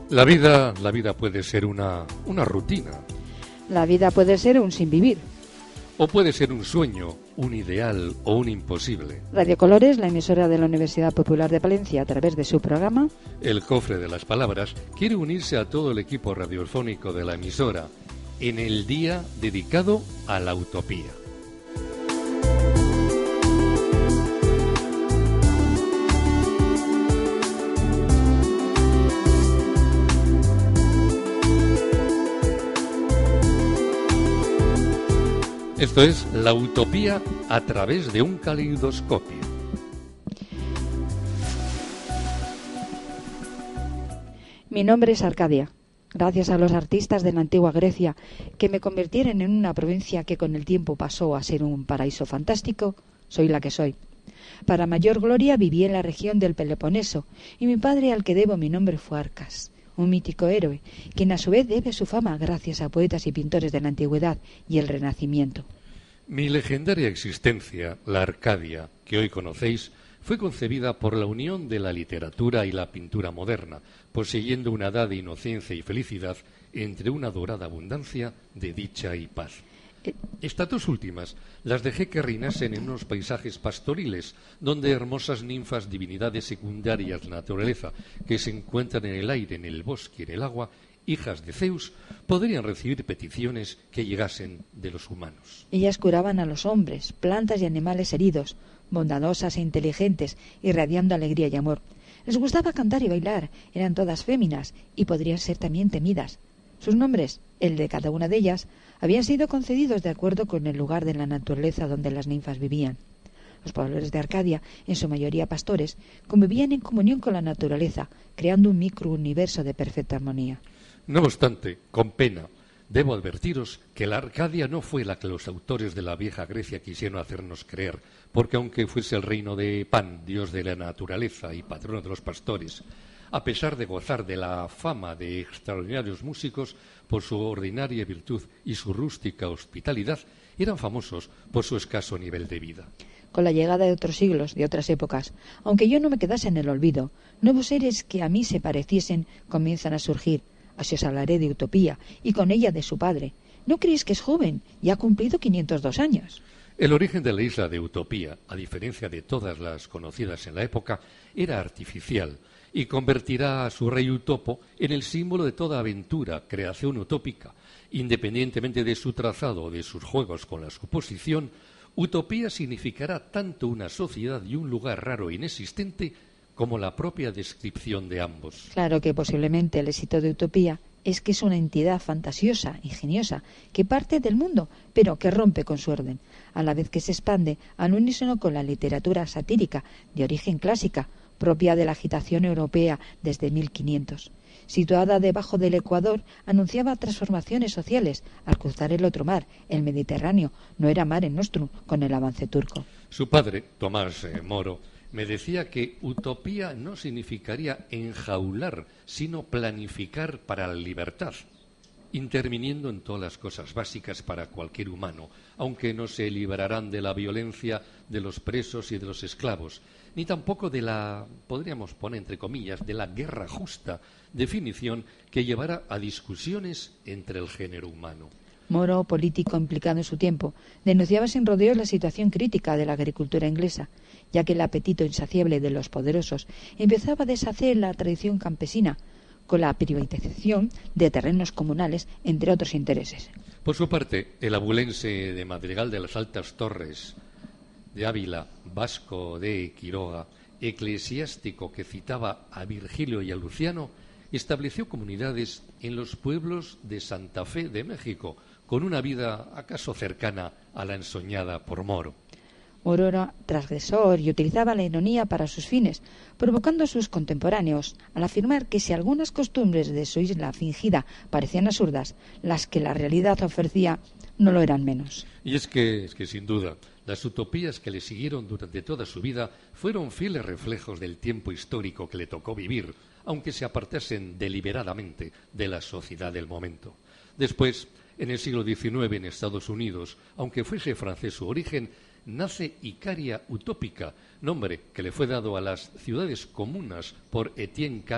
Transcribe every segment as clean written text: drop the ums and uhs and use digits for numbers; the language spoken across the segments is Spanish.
La vida puede ser una rutina. La vida puede ser un sinvivir. O puede ser un sueño, un ideal o un imposible. Radio Colores, la emisora de la Universidad Popular de Palencia, a través de su programa El Cofre de las Palabras, quiere unirse a todo el equipo radiofónico de la emisora en el día dedicado a la utopía. Esto es la utopía a través de un caleidoscopio. Mi nombre es Arcadia. Gracias a los artistas de la antigua Grecia que me convirtieron en una provincia que con el tiempo pasó a ser un paraíso fantástico, soy la que soy. Para mayor gloria viví en la región del Peloponeso y mi padre al que debo mi nombre fue Arcas, un mítico héroe, quien a su vez debe su fama gracias a poetas y pintores de la antigüedad y el Renacimiento. Mi legendaria existencia, la Arcadia, que hoy conocéis, fue concebida por la unión de la literatura y la pintura moderna, poseyendo una edad de inocencia y felicidad entre una dorada abundancia de dicha y paz. Estas dos últimas las dejé que reinasen en unos paisajes pastoriles, donde hermosas ninfas, divinidades secundarias de la naturaleza, que se encuentran en el aire, en el bosque, en el agua, hijas de Zeus, podrían recibir peticiones que llegasen de los humanos. Ellas curaban a los hombres, plantas y animales heridos, bondadosas e inteligentes, irradiando alegría y amor. Les gustaba cantar y bailar, eran todas féminas y podrían ser también temidas. Sus nombres, el de cada una de ellas, habían sido concedidos de acuerdo con el lugar de la naturaleza donde las ninfas vivían. Los pobladores de Arcadia, en su mayoría pastores, convivían en comunión con la naturaleza, creando un microuniverso de perfecta armonía. No obstante, con pena, debo advertiros que la Arcadia no fue la que los autores de la vieja Grecia quisieron hacernos creer, porque aunque fuese el reino de Pan, dios de la naturaleza y patrono de los pastores, a pesar de gozar de la fama de extraordinarios músicos por su ordinaria virtud y su rústica hospitalidad, eran famosos por su escaso nivel de vida. Con la llegada de otros siglos, de otras épocas, aunque yo no me quedase en el olvido, nuevos seres que a mí se pareciesen comienzan a surgir. Así os hablaré de Utopía, y con ella de su padre. ¿No creéis que es joven y ha cumplido 502 años? El origen de la isla de Utopía, a diferencia de todas las conocidas en la época, era artificial y convertirá a su rey Utopo en el símbolo de toda aventura, creación utópica. Independientemente de su trazado o de sus juegos con la suposición, Utopía significará tanto una sociedad y un lugar raro e inexistente como la propia descripción de ambos. Claro que posiblemente el éxito de Utopía es que es una entidad fantasiosa, ingeniosa, que parte del mundo, pero que rompe con su orden, a la vez que se expande al unísono con la literatura satírica de origen clásica, propia de la agitación europea desde 1500. Situada debajo del Ecuador, anunciaba transformaciones sociales al cruzar el otro mar, el Mediterráneo, no era mare nostrum con el avance turco. Su padre, Tomás Moro, me decía que utopía no significaría enjaular, sino planificar para la libertad, interviniendo en todas las cosas básicas para cualquier humano, aunque no se librarán de la violencia de los presos y de los esclavos, ni tampoco de la, podríamos poner entre comillas, de la guerra justa, definición que llevará a discusiones entre el género humano. Moro, político implicado en su tiempo, denunciaba sin rodeos la situación crítica de la agricultura inglesa, ya que el apetito insaciable de los poderosos empezaba a deshacer la tradición campesina, con la privatización de terrenos comunales, entre otros intereses. Por su parte, el abulense de Madrigal de las Altas Torres, de Ávila, Vasco de Quiroga, eclesiástico que citaba a Virgilio y a Luciano, estableció comunidades en los pueblos de Santa Fe de México, con una vida acaso cercana a la ensoñada por Moro. Moro era transgresor y utilizaba la ironía para sus fines, provocando a sus contemporáneos al afirmar que si algunas costumbres de su isla fingida parecían absurdas, las que la realidad ofrecía no lo eran menos. Y es que sin duda, las utopías que le siguieron durante toda su vida fueron fieles reflejos del tiempo histórico que le tocó vivir, aunque se apartasen deliberadamente de la sociedad del momento. Después, en el siglo XIX en Estados Unidos, aunque fuese francés su origen, nace Icaria utópica, nombre que le fue dado a las ciudades comunas por Etienne Cabet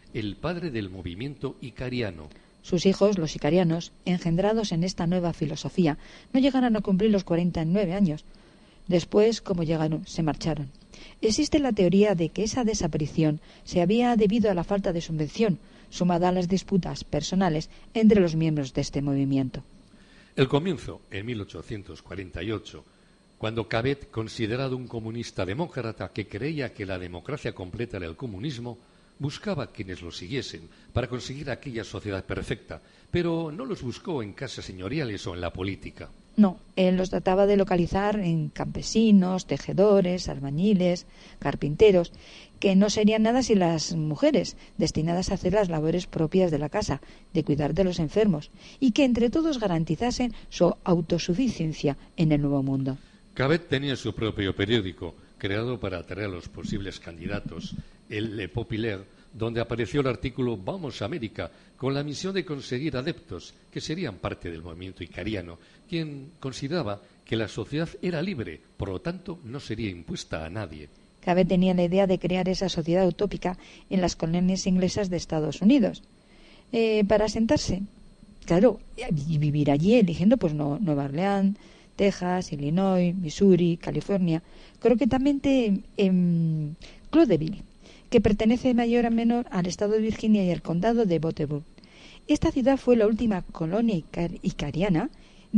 el padre del movimiento icariano. Sus hijos, los icarianos, engendrados en esta nueva filosofía, no llegaron a cumplir los 49 años. Después, como llegaron, se marcharon. Existe la teoría de que esa desaparición se había debido a la falta de subvención, sumada a las disputas personales entre los miembros de este movimiento. El comienzo, en 1848, cuando Cabet, considerado un comunista demócrata que creía que la democracia completa era el comunismo, buscaba quienes lo siguiesen para conseguir aquella sociedad perfecta, pero no los buscó en casas señoriales o en la política. No, él los trataba de localizar en campesinos, tejedores, albañiles, carpinteros, que no serían nada sin las mujeres, destinadas a hacer las labores propias de la casa, de cuidar de los enfermos, y que entre todos garantizasen su autosuficiencia en el Nuevo Mundo. Cabet tenía su propio periódico, creado para atraer a los posibles candidatos, el Le Populaire, donde apareció el artículo Vamos a América, con la misión de conseguir adeptos que serían parte del movimiento icariano, quien consideraba que la sociedad era libre, por lo tanto no sería impuesta a nadie. Cabet tenía la idea de crear esa sociedad utópica en las colonias inglesas de Estados Unidos. Para asentarse, claro, y vivir allí, eligiendo pues Nueva Orleans, Texas, Illinois, Missouri, California, concretamente en Claudeville, que pertenece mayor o menor al estado de Virginia y al condado de Butterworth. Esta ciudad fue la última colonia icariana,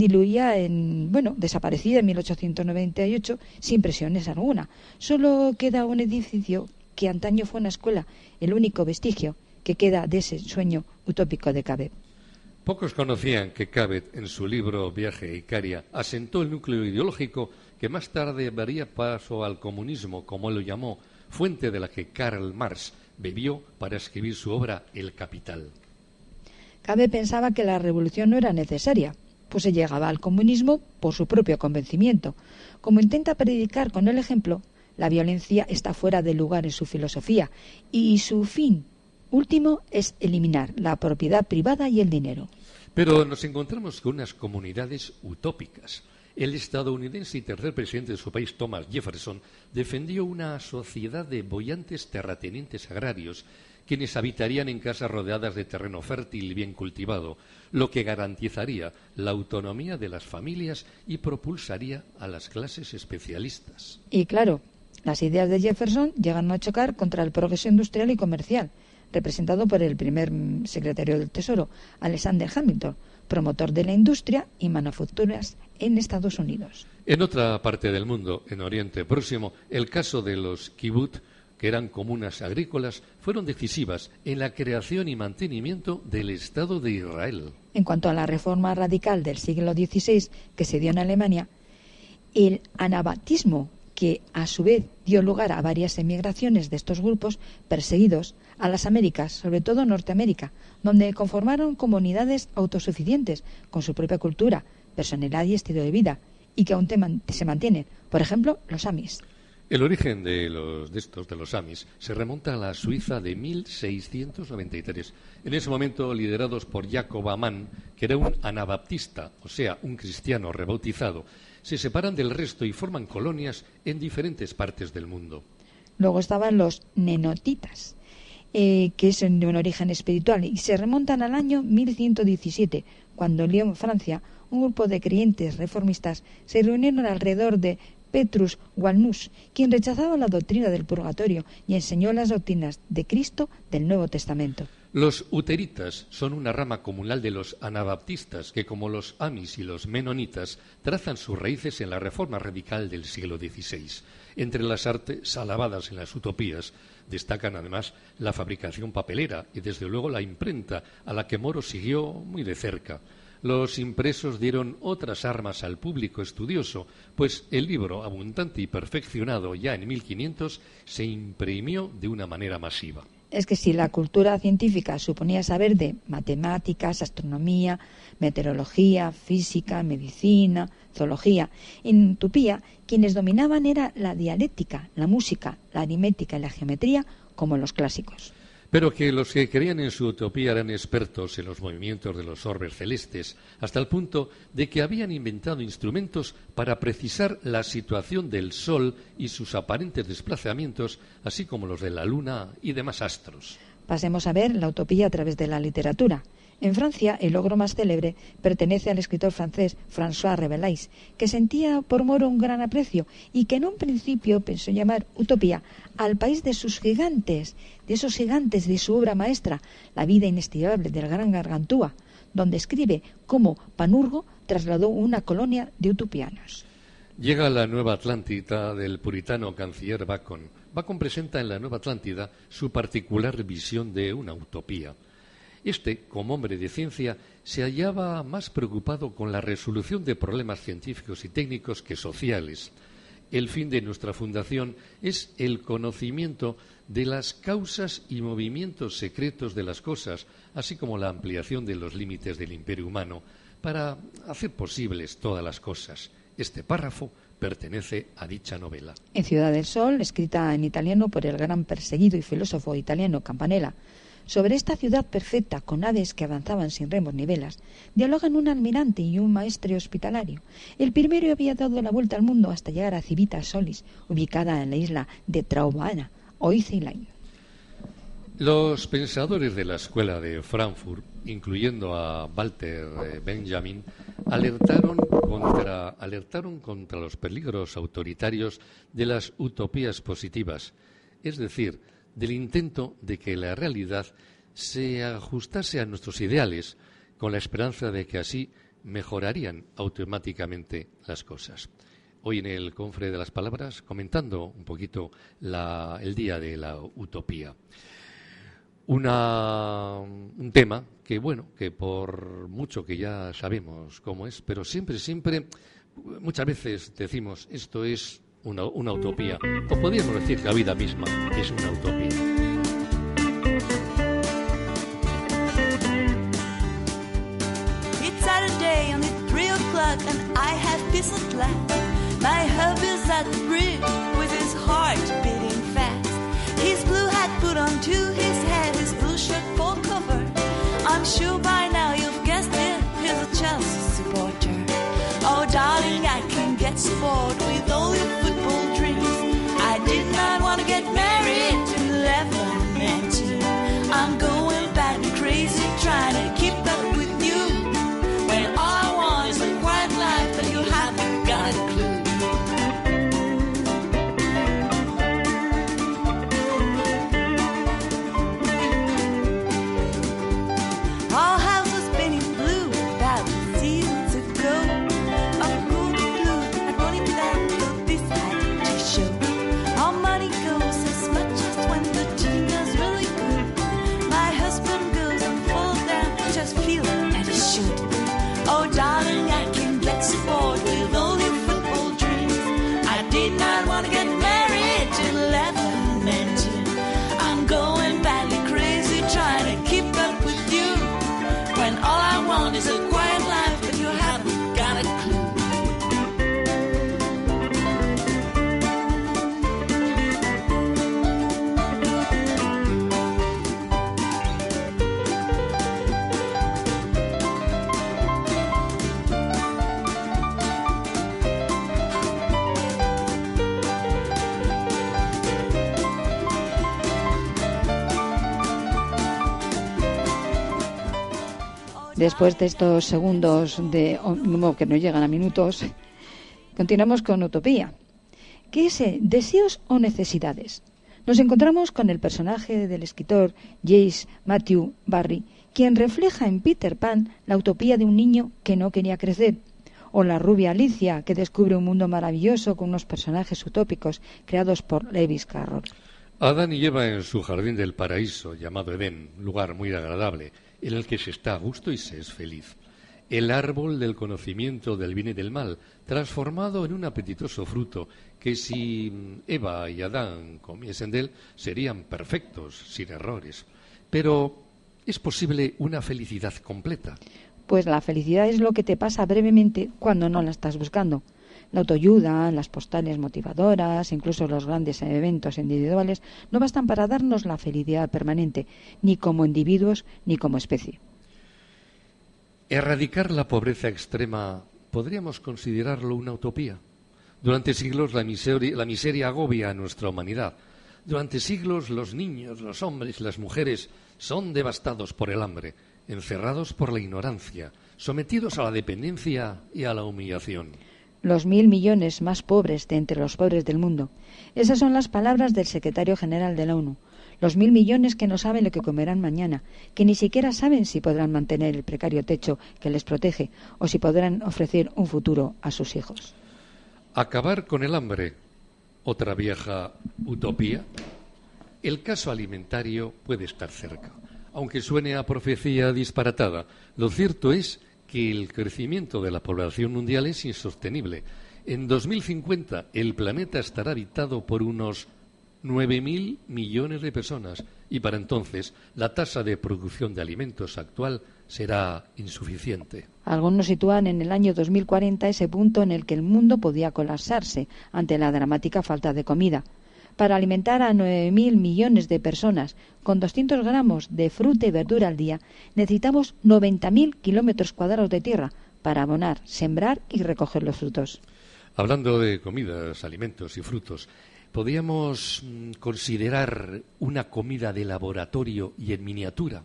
desaparecida en 1898 sin presiones alguna. Solo queda un edificio que antaño fue una escuela, el único vestigio que queda de ese sueño utópico de Cabet. Pocos conocían que Cabet, en su libro Viaje a Icaria, asentó el núcleo ideológico que más tarde daría paso al comunismo, como él lo llamó, fuente de la que Karl Marx bebió para escribir su obra El Capital. Cabet pensaba que la revolución no era necesaria, pues se llegaba al comunismo por su propio convencimiento. Como intenta predicar con el ejemplo, la violencia está fuera de lugar en su filosofía y su fin último es eliminar la propiedad privada y el dinero. Pero nos encontramos con unas comunidades utópicas. El estadounidense y tercer presidente de su país, Thomas Jefferson, defendió una sociedad de boyantes terratenientes agrarios, quienes habitarían en casas rodeadas de terreno fértil y bien cultivado, lo que garantizaría la autonomía de las familias y propulsaría a las clases especialistas. Y claro, las ideas de Jefferson llegan a chocar contra el progreso industrial y comercial, representado por el primer secretario del Tesoro, Alexander Hamilton, promotor de la industria y manufacturas en Estados Unidos. En otra parte del mundo, en Oriente Próximo, el caso de los kibbutz, que eran comunas agrícolas, fueron decisivas en la creación y mantenimiento del Estado de Israel. En cuanto a la reforma radical del siglo XVI que se dio en Alemania, el anabatismo, que a su vez dio lugar a varias emigraciones de estos grupos perseguidos a las Américas, sobre todo Norteamérica, donde conformaron comunidades autosuficientes con su propia cultura, personalidad y estilo de vida, y que aún se mantienen, por ejemplo, los Amis. El origen de los Amis se remonta a la Suiza de 1693. En ese momento, liderados por Jacob Amann, que era un anabaptista, o sea, un cristiano rebautizado, se separan del resto y forman colonias en diferentes partes del mundo. Luego estaban los nenotitas, que son de un origen espiritual y se remontan al año 1117, cuando en Lyon, Francia, un grupo de creyentes reformistas se reunieron alrededor de Petrus Walnus, quien rechazaba la doctrina del purgatorio y enseñó las doctrinas de Cristo del Nuevo Testamento. Los uteritas son una rama comunal de los anabaptistas que, como los amis y los menonitas, trazan sus raíces en la reforma radical del siglo XVI. Entre las artes alabadas en las utopías destacan además la fabricación papelera y desde luego la imprenta, a la que Moro siguió muy de cerca. Los impresos dieron otras armas al público estudioso, pues el libro, abundante y perfeccionado ya en 1500, se imprimió de una manera masiva. Es que si la cultura científica suponía saber de matemáticas, astronomía, meteorología, física, medicina, zoología, en Tupía quienes dominaban era la dialéctica, la música, la aritmética y la geometría como los clásicos. Pero que los que creían en su utopía eran expertos en los movimientos de los orbes celestes, hasta el punto de que habían inventado instrumentos para precisar la situación del Sol y sus aparentes desplazamientos, así como los de la Luna y demás astros. Pasemos a ver la utopía a través de la literatura. En Francia, el logro más célebre pertenece al escritor francés François Rabelais, que sentía por Moro un gran aprecio y que en un principio pensó llamar utopía al país de sus gigantes, de esos gigantes de su obra maestra, La vida inestimable del gran Gargantúa, donde escribe cómo Panurgo trasladó una colonia de utopianos. Llega la Nueva Atlántida del puritano canciller Bacon. Bacon presenta en la Nueva Atlántida su particular visión de una utopía. Este, como hombre de ciencia, se hallaba más preocupado con la resolución de problemas científicos y técnicos que sociales. El fin de nuestra fundación es el conocimiento de las causas y movimientos secretos de las cosas, así como la ampliación de los límites del imperio humano, para hacer posibles todas las cosas. Este párrafo pertenece a dicha novela. En Ciudad del Sol, escrita en italiano por el gran perseguido y filósofo italiano Campanella, sobre esta ciudad perfecta con naves que avanzaban sin remos ni velas, dialogan un almirante y un maestre hospitalario. El primero había dado la vuelta al mundo hasta llegar a Civita Solis, ubicada en la isla de Traubana, hoy Ceilán. Los pensadores de la escuela de Frankfurt, incluyendo a Walter Benjamin, alertaron contra los peligros autoritarios de las utopías positivas, es decir, del intento de que la realidad se ajustase a nuestros ideales, con la esperanza de que así mejorarían automáticamente las cosas. Hoy en el Cofre de las Palabras, comentando un poquito el día de la utopía. Un tema que por mucho que ya sabemos cómo es, pero siempre, muchas veces decimos, esto es una utopía, o podríamos decir que la vida misma es una utopía. It's Saturday and it's 3 o'clock and I have peace at last. My hubby's at the bridge with his heart beating fast. His blue hat put onto his head, his blue shirt full covered. I'm sure by now you've guessed it, he's a Chelsea supporter. Oh darling, I can get so bored with all your football dreams. I did not want to get married till 11 and 2. I'm going back crazy trying to keep up with you, when all I want is a quiet life that you haven't got a clue. All houses painted blue about seasons ago. Of cool blue and running down to this to show. All money goes as much as when the team does really good. My husband goes and falls down, just feeling that he should. Oh darling, I can get so bored with all your football dreams. I did not want to get married till 11 and 2. I'm going badly crazy trying to keep up with you, when all I want is a quiet life that you haven't got a clue. Después de estos segundos que no llegan a minutos, continuamos con utopía. ¿Qué es deseos o necesidades? Nos encontramos con el personaje del escritor James Matthew Barrie, quien refleja en Peter Pan la utopía de un niño que no quería crecer, o la rubia Alicia, que descubre un mundo maravilloso con unos personajes utópicos creados por Lewis Carroll. Adán y Eva en su jardín del paraíso, llamado Edén, lugar muy agradable, en el que se está a gusto y se es feliz. El árbol del conocimiento del bien y del mal, transformado en un apetitoso fruto que si Eva y Adán comiesen de él, serían perfectos, sin errores. Pero, ¿es posible una felicidad completa? Pues la felicidad es lo que te pasa brevemente cuando no la estás buscando. La autoayuda, las postales motivadoras, incluso los grandes eventos individuales, no bastan para darnos la felicidad permanente, ni como individuos ni como especie. Erradicar la pobreza extrema, ¿podríamos considerarlo una utopía? Durante siglos la miseria agobia a nuestra humanidad. Durante siglos los niños, los hombres y las mujeres son devastados por el hambre, encerrados por la ignorancia, sometidos a la dependencia y a la humillación. Los 1.000 millones más pobres de entre los pobres del mundo. Esas son las palabras del secretario general de la ONU. Los 1.000 millones que no saben lo que comerán mañana, que ni siquiera saben si podrán mantener el precario techo que les protege o si podrán ofrecer un futuro a sus hijos. Acabar con el hambre, otra vieja utopía. El caso alimentario puede estar cerca. Aunque suene a profecía disparatada, lo cierto es que el crecimiento de la población mundial es insostenible. En 2050 el planeta estará habitado por unos 9.000 millones de personas y para entonces la tasa de producción de alimentos actual será insuficiente. Algunos sitúan en el año 2040 ese punto en el que el mundo podía colapsarse ante la dramática falta de comida. Para alimentar a 9.000 millones de personas con 200 gramos de fruta y verdura al día, necesitamos 90.000 kilómetros cuadrados de tierra para abonar, sembrar y recoger los frutos. Hablando de comidas, alimentos y frutos, ¿podríamos considerar una comida de laboratorio y en miniatura?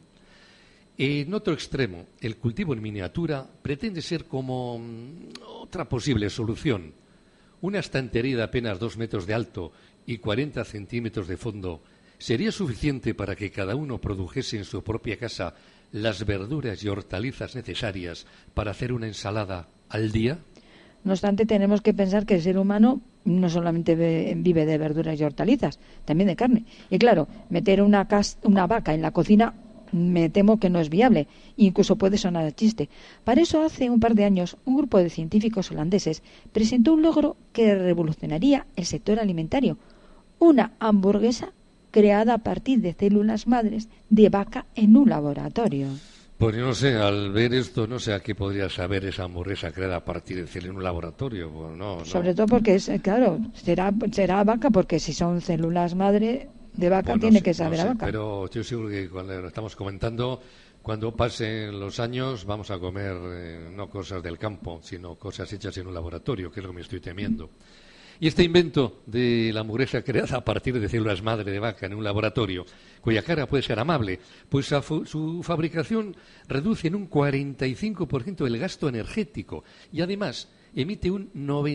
En otro extremo, el cultivo en miniatura pretende ser como otra posible solución. Una estantería de apenas 2 metros de alto y 40 centímetros de fondo sería suficiente para que cada uno produjese en su propia casa las verduras y hortalizas necesarias para hacer una ensalada al día. No obstante, tenemos que pensar que el ser humano no solamente vive de verduras y hortalizas, también de carne. Y claro, meter una vaca en la cocina me temo que no es viable, incluso puede sonar a chiste. Para eso, hace un par de años, un grupo de científicos holandeses presentó un logro que revolucionaría el sector alimentario: una hamburguesa creada a partir de células madres de vaca en un laboratorio. Pues yo no sé, al ver esto, no sé a qué podría saber esa hamburguesa creada a partir de células en un laboratorio. Pues no. Sobre todo porque, claro, será vaca, porque si son células madre de vaca, pues tiene que saber a vaca. Pero yo seguro que cuando lo estamos comentando, cuando pasen los años vamos a comer no cosas del campo, sino cosas hechas en un laboratorio, que es lo que me estoy temiendo. Y este invento de la hamburguesa creada a partir de células madre de vaca en un laboratorio, cuya cara puede ser amable, pues su fabricación reduce en un 45% el gasto energético y además emite un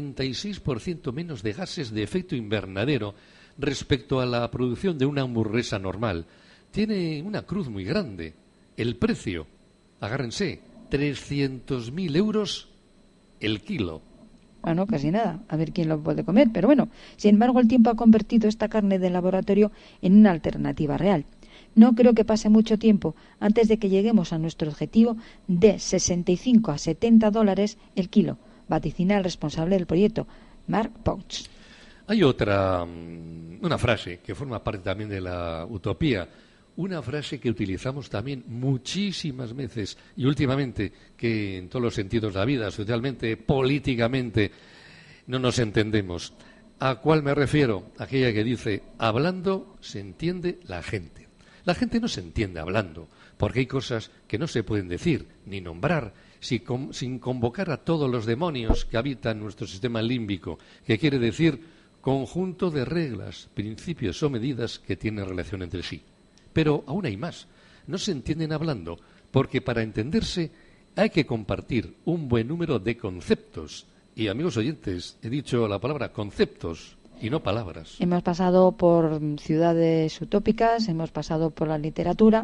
96% menos de gases de efecto invernadero respecto a la producción de una hamburguesa normal. Tiene una cruz muy grande. El precio, agárrense, 300.000 euros el kilo. Bueno, casi nada, a ver quién lo puede comer, pero bueno, sin embargo el tiempo ha convertido esta carne de laboratorio en una alternativa real. No creo que pase mucho tiempo antes de que lleguemos a nuestro objetivo de 65 a 70 dólares el kilo, vaticina el responsable del proyecto, Mark Pouch. Hay una frase que forma parte también de la utopía, una frase que utilizamos también muchísimas veces y últimamente, que en todos los sentidos de la vida, socialmente, políticamente, no nos entendemos. ¿A cuál me refiero? Aquella que dice, hablando se entiende la gente. La gente no se entiende hablando, porque hay cosas que no se pueden decir ni nombrar sin convocar a todos los demonios que habitan nuestro sistema límbico, que quiere decir conjunto de reglas, principios o medidas que tienen relación entre sí. Pero aún hay más. No se entienden hablando, porque para entenderse hay que compartir un buen número de conceptos. Y, amigos oyentes, he dicho la palabra conceptos y no palabras. Hemos pasado por ciudades utópicas, hemos pasado por la literatura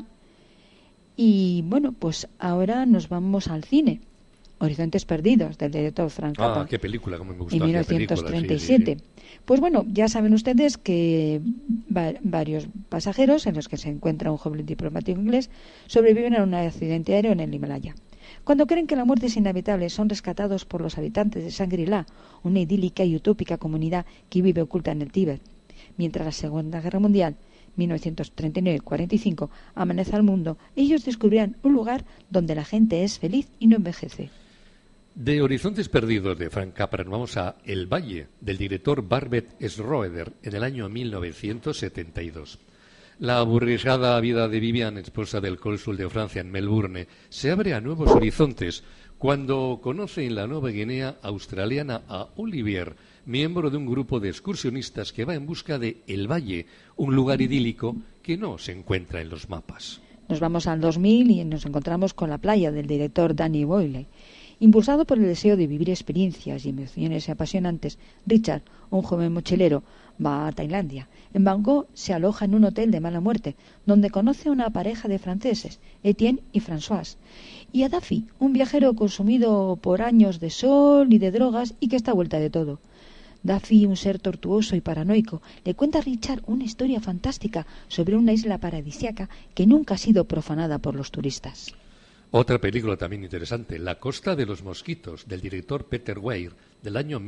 y, bueno, pues ahora nos vamos al cine. Horizontes Perdidos, del director Frank Capra. Ah, qué película, cómo me gustó. En 1937. Sí. Pues bueno, ya saben ustedes que varios pasajeros, en los que se encuentra un joven diplomático inglés, sobreviven a un accidente aéreo en el Himalaya. Cuando creen que la muerte es inevitable, son rescatados por los habitantes de Shangri-La, una idílica y utópica comunidad que vive oculta en el Tíbet. Mientras la Segunda Guerra Mundial, 1939-45, amenaza al mundo, ellos descubrirán un lugar donde la gente es feliz y no envejece. De Horizontes Perdidos de Frank Capra vamos a El Valle, del director Barbet Schroeder, en el año 1972. La aburguesada vida de Vivian, esposa del cónsul de Francia en Melbourne, se abre a nuevos horizontes cuando conoce en la Nueva Guinea australiana a Olivier, miembro de un grupo de excursionistas que va en busca de El Valle, un lugar idílico que no se encuentra en los mapas. Nos vamos al 2000 y nos encontramos con La playa del director Danny Boyle. Impulsado por el deseo de vivir experiencias y emociones apasionantes, Richard, un joven mochilero, va a Tailandia. En Bangkok se aloja en un hotel de mala muerte, donde conoce a una pareja de franceses, Etienne y Françoise, y a Daffy, un viajero consumido por años de sol y de drogas y que está a vuelta de todo. Daffy, un ser tortuoso y paranoico, le cuenta a Richard una historia fantástica sobre una isla paradisíaca que nunca ha sido profanada por los turistas. Otra película también interesante, La costa de los mosquitos, del director Peter Weir, del año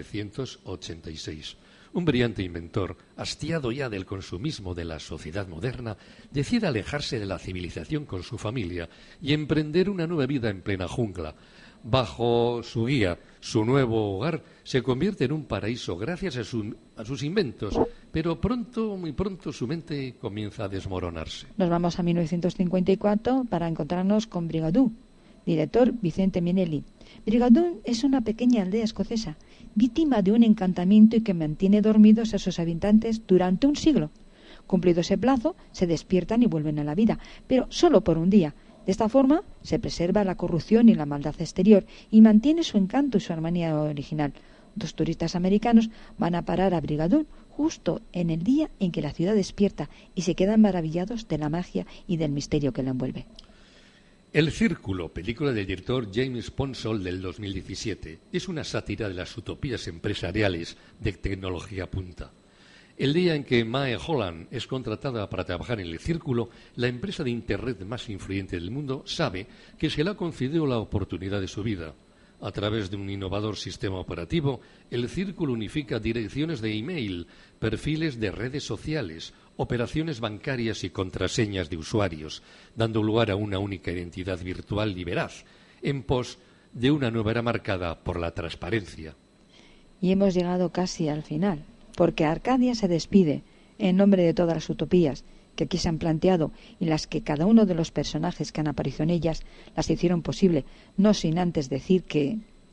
1986. Un brillante inventor, hastiado ya del consumismo de la sociedad moderna, decide alejarse de la civilización con su familia y emprender una nueva vida en plena jungla. Bajo su guía, su nuevo hogar se convierte en un paraíso gracias a sus inventos, pero muy pronto su mente comienza a desmoronarse. Nos vamos a 1954 para encontrarnos con Brigadoon, director Vicente Minelli. Brigadoon es una pequeña aldea escocesa, víctima de un encantamiento y que mantiene dormidos a sus habitantes durante un siglo. Cumplido ese plazo, se despiertan y vuelven a la vida, pero solo por un día. De esta forma, se preserva la corrupción y la maldad exterior y mantiene su encanto y su armonía original. Dos turistas americanos van a parar a Brigadoon justo en el día en que la ciudad despierta y se quedan maravillados de la magia y del misterio que la envuelve. El Círculo, película del director James Ponsol del 2017, es una sátira de las utopías empresariales de tecnología punta. El día en que Mae Holland es contratada para trabajar en El Círculo, la empresa de Internet más influyente del mundo sabe que se le ha concedido la oportunidad de su vida. A través de un innovador sistema operativo, El Círculo unifica direcciones de email, perfiles de redes sociales, operaciones bancarias y contraseñas de usuarios, dando lugar a una única identidad virtual y veraz, en pos de una nueva era marcada por la transparencia. Y hemos llegado casi al final, porque Arcadia se despide en nombre de todas las utopías que aquí se han planteado y las que cada uno de los personajes que han aparecido en ellas las hicieron posible, no sin antes decir que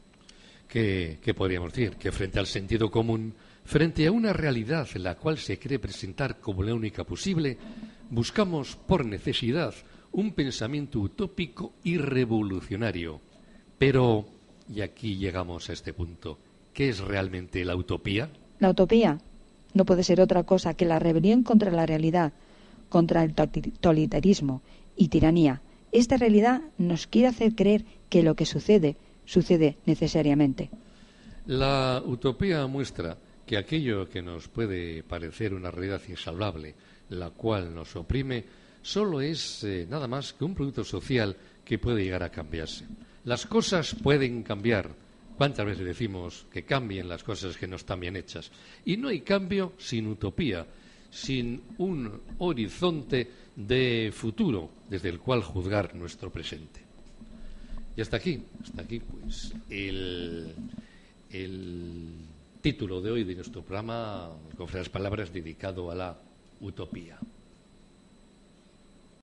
podríamos decir? Que frente al sentido común, frente a una realidad en la cual se cree presentar como la única posible, buscamos por necesidad un pensamiento utópico y revolucionario. Pero, y aquí llegamos a este punto, ¿qué es realmente la utopía? La utopía no puede ser otra cosa que la rebelión contra la realidad, contra el totalitarismo y tiranía. Esta realidad nos quiere hacer creer que lo que sucede necesariamente. La utopía muestra que aquello que nos puede parecer una realidad insalvable, la cual nos oprime, solo es nada más que un producto social que puede llegar a cambiarse. Las cosas pueden cambiar. ¿Cuántas veces decimos que cambien las cosas que no están bien hechas? Y no hay cambio sin utopía, sin un horizonte de futuro desde el cual juzgar nuestro presente. Y hasta aquí pues el título de hoy de nuestro programa, con las palabras dedicado a la utopía.